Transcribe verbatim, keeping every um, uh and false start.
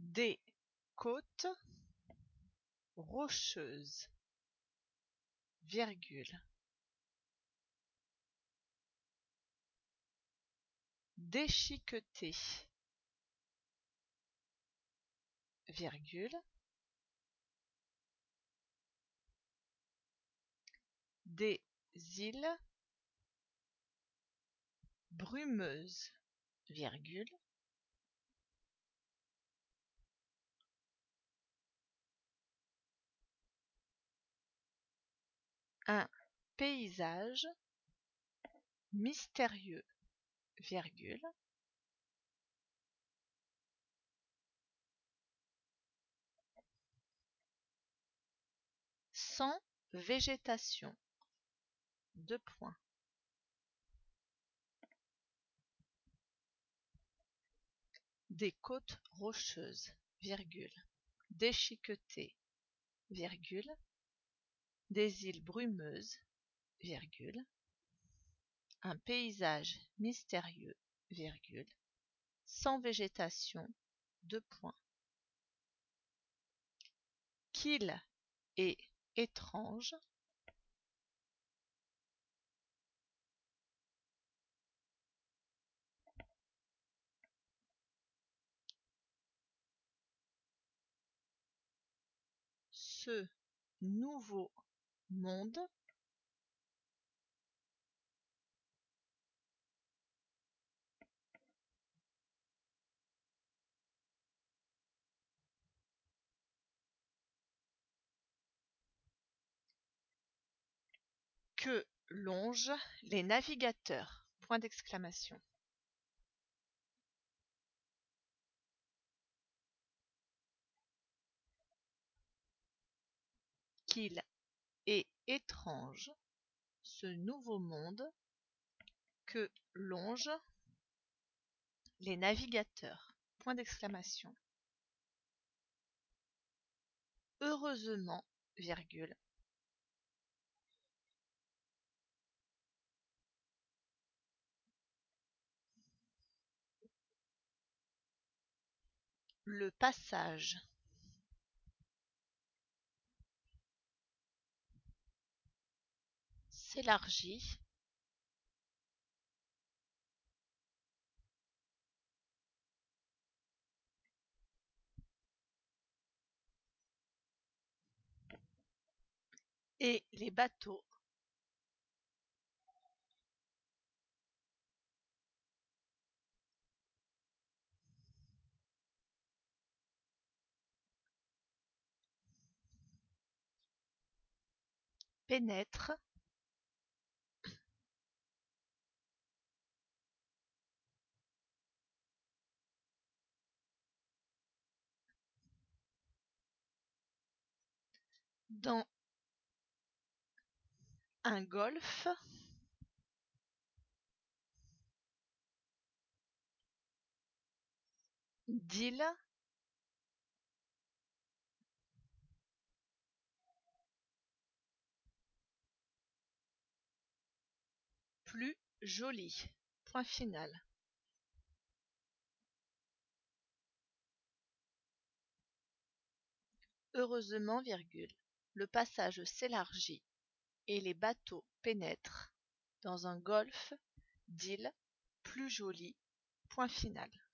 des côtes rocheuses, virgule, déchiquetées, virgule, des îles brumeuses, virgule, un paysage mystérieux, virgule, sans végétation, deux points. Des côtes rocheuses, virgule, déchiquetées, virgule, des îles brumeuses, virgule, un paysage mystérieux, virgule, sans végétation, deux points. Qu'il est étrange, ce nouveau monde que longent les navigateurs, point d'exclamation. Qu'il est étrange, ce nouveau monde que longent les navigateurs, point d'exclamation. Heureusement, virgule, le passage s'élargit, et les bateaux pénètrent dans un golfe d'îles plus jolies, point final. Heureusement, virgule, le passage s'élargit et les bateaux pénètrent dans un golfe d'îles plus jolies, point final.